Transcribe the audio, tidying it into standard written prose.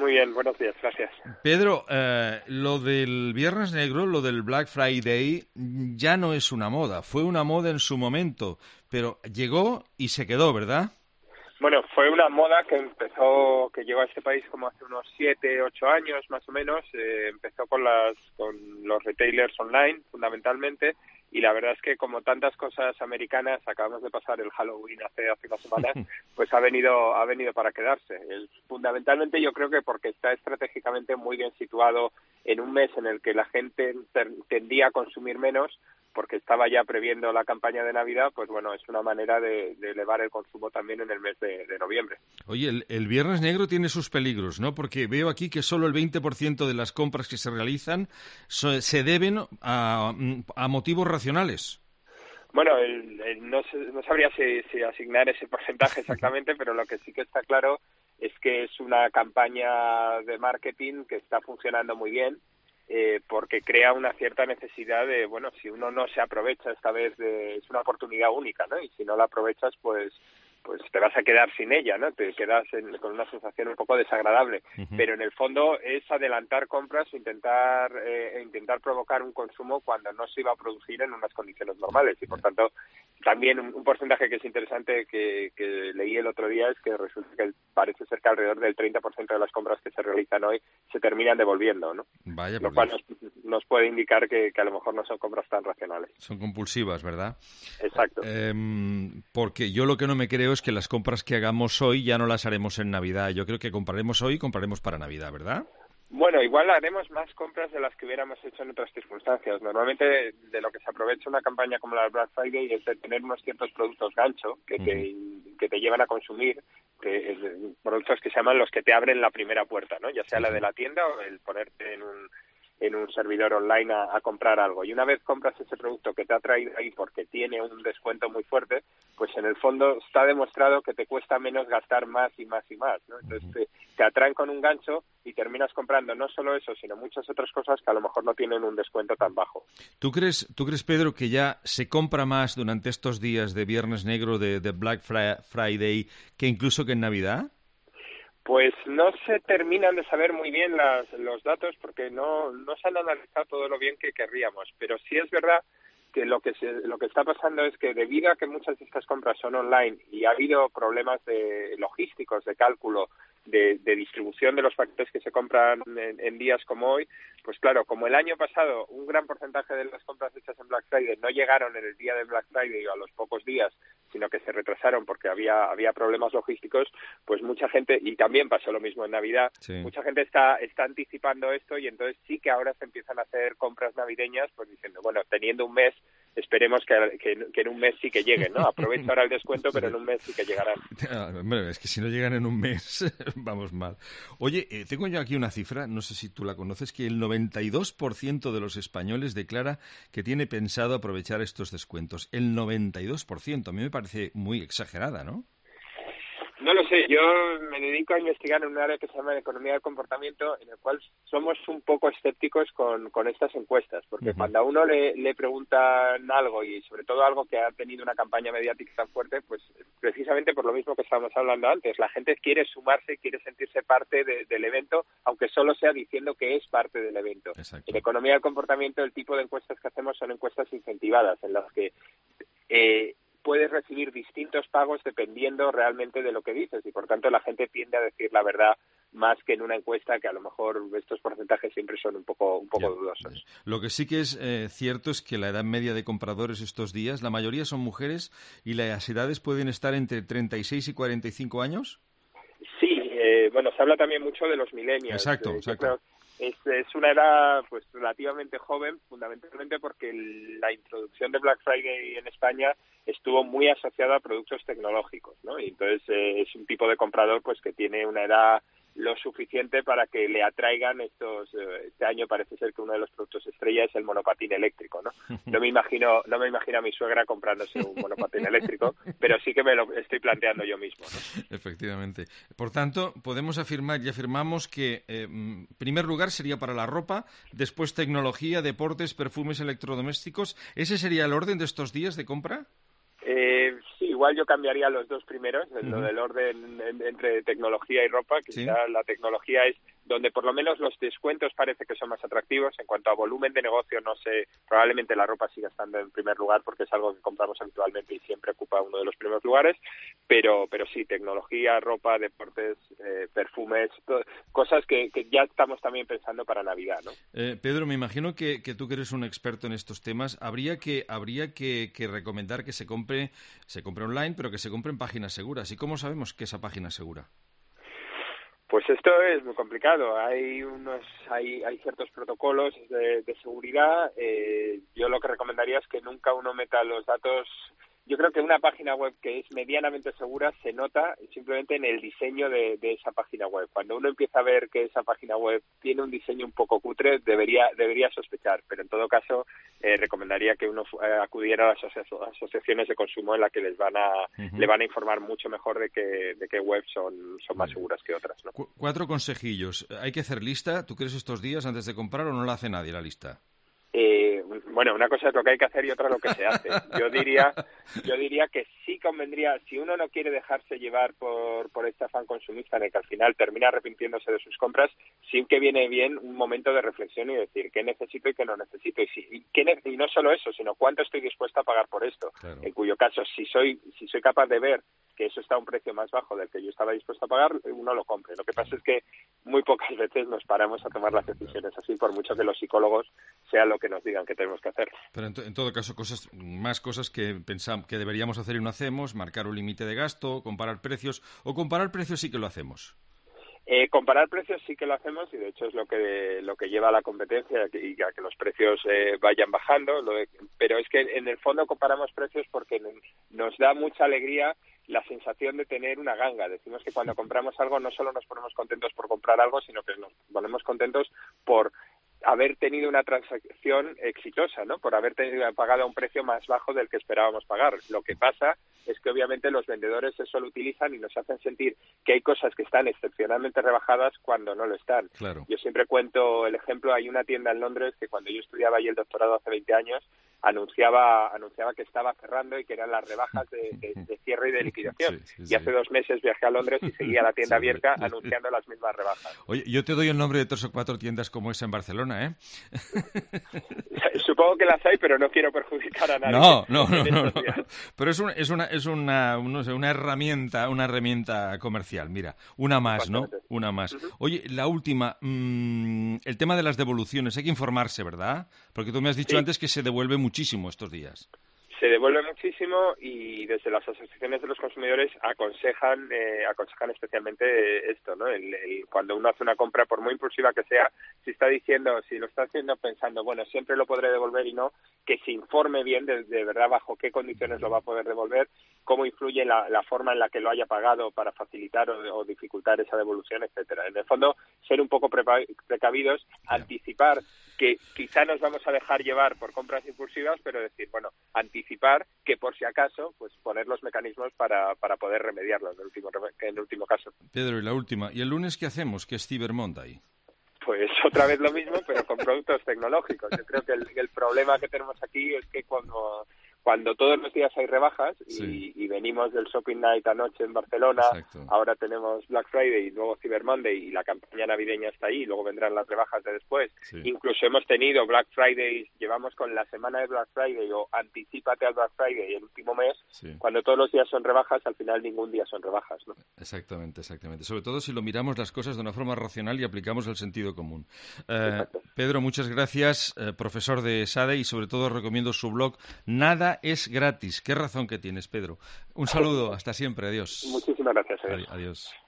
Muy bien, buenos días, gracias. Pedro, lo del Viernes Negro, lo del Black Friday, ya no es una moda. Fue una moda en su momento, pero llegó y se quedó, ¿verdad? Bueno, fue una moda que llegó a este país como hace unos 7, 8 años más o menos. Empezó con los retailers online, fundamentalmente, y la verdad es que como tantas cosas americanas, acabamos de pasar el Halloween hace unas semanas, pues ha venido para quedarse. Fundamentalmente yo creo que porque está estratégicamente muy bien situado en un mes en el que la gente tendía a consumir menos, porque estaba ya previendo la campaña de Navidad, pues bueno, es una manera de elevar el consumo también en el mes de noviembre. Oye, el Viernes Negro tiene sus peligros, ¿no? Porque veo aquí que solo el 20% de las compras que se realizan se deben a motivos racionales. Bueno, no sabría si asignar ese porcentaje exactamente, pero lo que sí que está claro es que es una campaña de marketing que está funcionando muy bien, porque crea una cierta necesidad de, bueno, si uno no se aprovecha esta vez, es una oportunidad única, ¿no? Y si no la aprovechas, pues te vas a quedar sin ella, ¿no? Te quedas con una sensación un poco desagradable. Pero en el fondo es adelantar compras o intentar provocar un consumo cuando no se iba a producir en unas condiciones normales. Y por tanto, también un porcentaje que es interesante que leí el otro día es que resulta que parece ser que alrededor del 30% de las compras que se realizan hoy se terminan devolviendo, ¿no? Vaya, lo cual nos puede indicar que a lo mejor no son compras tan racionales. Son compulsivas, ¿verdad? Exacto. Porque yo lo que no me creo es que las compras que hagamos hoy ya no las haremos en Navidad. Yo creo que compraremos hoy y compraremos para Navidad, ¿verdad? Bueno, igual haremos más compras de las que hubiéramos hecho en otras circunstancias. Normalmente de lo que se aprovecha una campaña como la de Black Friday es de tener unos ciertos productos gancho que te llevan a consumir, productos que se llaman los que te abren la primera puerta, ¿no? Ya sea la de la tienda o el ponerte en un servidor online a comprar algo. Y una vez compras ese producto que te ha traído ahí porque tiene un descuento muy fuerte, pues en el fondo está demostrado que te cuesta menos gastar más y más y más, ¿no? Entonces te atraen con un gancho y terminas comprando no solo eso, sino muchas otras cosas que a lo mejor no tienen un descuento tan bajo. ¿Tú crees, Pedro, que ya se compra más durante estos días de Viernes Negro, de Black Friday, que incluso que en Navidad? Pues no se terminan de saber muy bien los datos porque no se han analizado todo lo bien que querríamos, pero sí es verdad que lo que está pasando es que debido a que muchas de estas compras son online y ha habido problemas logísticos, de cálculo, de distribución de los paquetes que se compran en días como hoy, pues claro, como el año pasado un gran porcentaje de las compras hechas en Black Friday no llegaron en el día de Black Friday o a los pocos días, sino que se retrasaron porque había problemas logísticos, pues mucha gente, y también pasó lo mismo en Navidad, mucha gente está anticipando esto y entonces sí que ahora se empiezan a hacer compras navideñas, pues diciendo, bueno, teniendo un mes, esperemos que en un mes sí que lleguen, ¿no? Aprovecha ahora el descuento, pero en un mes sí que llegarán. Hombre, es que si no llegan en un mes, vamos mal. Oye, tengo yo aquí una cifra, no sé si tú la conoces, que el 92% de los españoles declara que tiene pensado aprovechar estos descuentos. El 92%, a mí me parece muy exagerada, ¿no? No lo sé, yo me dedico a investigar en un área que se llama economía del comportamiento, en el cual somos un poco escépticos con estas encuestas, porque cuando a uno le preguntan algo, y sobre todo algo que ha tenido una campaña mediática tan fuerte, pues precisamente por lo mismo que estábamos hablando antes, la gente quiere sumarse, quiere sentirse parte del evento, aunque solo sea diciendo que es parte del evento. Exacto. En economía del comportamiento el tipo de encuestas que hacemos son encuestas incentivadas, en las que puedes recibir distintos pagos dependiendo realmente de lo que dices y por tanto la gente tiende a decir la verdad más que en una encuesta que a lo mejor estos porcentajes siempre son un poco dudosos. Lo que sí que es cierto es que la edad media de compradores estos días, la mayoría son mujeres y las edades pueden estar entre 36 y 45 años. Sí, bueno, se habla también mucho de los millennials. Exacto. Es una edad pues relativamente joven, fundamentalmente porque la introducción de Black Friday en España estuvo muy asociada a productos tecnológicos, ¿no? Y entonces es un tipo de comprador pues que tiene una edad lo suficiente para que le atraigan estos. Este año parece ser que uno de los productos estrella es el monopatín eléctrico, ¿no? No me imagino a mi suegra comprándose un monopatín eléctrico, pero sí que me lo estoy planteando yo mismo, ¿no? Efectivamente. Por tanto, podemos afirmar y afirmamos que en primer lugar sería para la ropa, después tecnología, deportes, perfumes, electrodomésticos. ¿Ese sería el orden de estos días de compra? Sí, igual yo cambiaría los dos primeros, lo del orden entre tecnología y ropa, que ya la tecnología es donde por lo menos los descuentos parece que son más atractivos. En cuanto a volumen de negocio, no sé, probablemente la ropa siga estando en primer lugar porque es algo que compramos habitualmente y siempre ocupa uno de los primeros lugares, pero sí, tecnología, ropa, deportes, perfumes, cosas que ya estamos también pensando para Navidad, ¿no? Pedro, me imagino que tú que eres un experto en estos temas, habría que recomendar que se compre online, pero que se compre en páginas seguras. ¿Y cómo sabemos que esa página es segura? Pues esto es muy complicado. Hay ciertos protocolos de seguridad. Yo lo que recomendaría es que nunca uno meta los datos. Yo creo que una página web que es medianamente segura se nota simplemente en el diseño de esa página web. Cuando uno empieza a ver que esa página web tiene un diseño un poco cutre, debería sospechar. Pero en todo caso, recomendaría que uno acudiera a las asociaciones de consumo en las que le van a informar mucho mejor de qué webs son más seguras que otras, ¿no? 4 consejillos. ¿Hay que hacer lista? ¿Tú crees estos días antes de comprar o no la hace nadie la lista? Bueno, una cosa es lo que hay que hacer y otra lo que se hace. Yo diría que sí convendría, si uno no quiere dejarse llevar por este afán consumista en el que al final termina arrepintiéndose de sus compras, sí que viene bien un momento de reflexión y decir qué necesito y qué no necesito. Y no solo eso, sino cuánto estoy dispuesto a pagar por esto. Claro. En cuyo caso, si soy capaz de ver que eso está a un precio más bajo del que yo estaba dispuesto a pagar, uno lo compre. Lo que pasa es que muy pocas veces nos paramos a tomar las decisiones así, por mucho que los psicólogos sea lo que nos digan que tenemos que hacer. Pero en todo caso, más cosas que pensamos que deberíamos hacer y no hacemos, marcar un límite de gasto, comparar precios sí que lo hacemos. Comparar precios sí que lo hacemos y de hecho es lo que lleva a la competencia y a que los precios vayan bajando, pero es que en el fondo comparamos precios porque nos da mucha alegría la sensación de tener una ganga. Decimos que cuando compramos algo no solo nos ponemos contentos por comprar algo, sino que nos ponemos contentos por haber tenido una transacción exitosa, ¿no? Por haber pagado a un precio más bajo del que esperábamos pagar. Lo que pasa es que obviamente los vendedores eso lo utilizan y nos hacen sentir que hay cosas que están excepcionalmente rebajadas cuando no lo están. Claro. Yo siempre cuento el ejemplo, hay una tienda en Londres que cuando yo estudiaba ahí el doctorado hace 20 años, anunciaba que estaba cerrando y que eran las rebajas de cierre y de liquidación. Sí. Y hace 2 meses viajé a Londres y seguía la tienda abierta anunciando las mismas rebajas. Oye, yo te doy el nombre de 3 o 4 tiendas como esa en Barcelona, ¿eh? Supongo que las hay, pero no quiero perjudicar a nadie. No. Pero es una herramienta comercial. Mira, una más, ¿no? Una más. Uh-huh. Oye, la última, el tema de las devoluciones, hay que informarse, ¿verdad? Porque tú me has dicho antes que se devuelve muchísimo estos días. Se devuelve muchísimo y desde las asociaciones de los consumidores aconsejan especialmente esto, ¿no? Cuando uno hace una compra, por muy impulsiva que sea, si lo está haciendo pensando, bueno, siempre lo podré devolver y no, que se informe bien de verdad bajo qué condiciones lo va a poder devolver, cómo influye la forma en la que lo haya pagado para facilitar o dificultar esa devolución, etcétera. En el fondo, ser un poco precavidos, anticipar que quizá nos vamos a dejar llevar por compras impulsivas, pero decir, bueno, anticipar que por si acaso, pues poner los mecanismos para poder remediarlo en el último caso. Pedro, y la última. ¿Y el lunes qué hacemos? ¿Qué es Cyber Monday? Pues otra vez lo mismo, pero con productos tecnológicos. Yo creo que el problema que tenemos aquí es que cuando todos los días hay rebajas y venimos del Shopping Night anoche en Barcelona, exacto, ahora tenemos Black Friday y luego Cyber Monday y la campaña navideña está ahí, luego vendrán las rebajas de después. Sí. Incluso hemos tenido Black Friday, llevamos con la semana de Black Friday o anticípate al Black Friday el último mes, cuando todos los días son rebajas, al final ningún día son rebajas, ¿no? Exactamente. Sobre todo si lo miramos las cosas de una forma racional y aplicamos el sentido común. Pedro, muchas gracias, profesor de SADE, y sobre todo recomiendo su blog Nada es gratis. Qué razón que tienes, Pedro. Un saludo, hasta siempre, adiós. Muchísimas gracias. Adiós.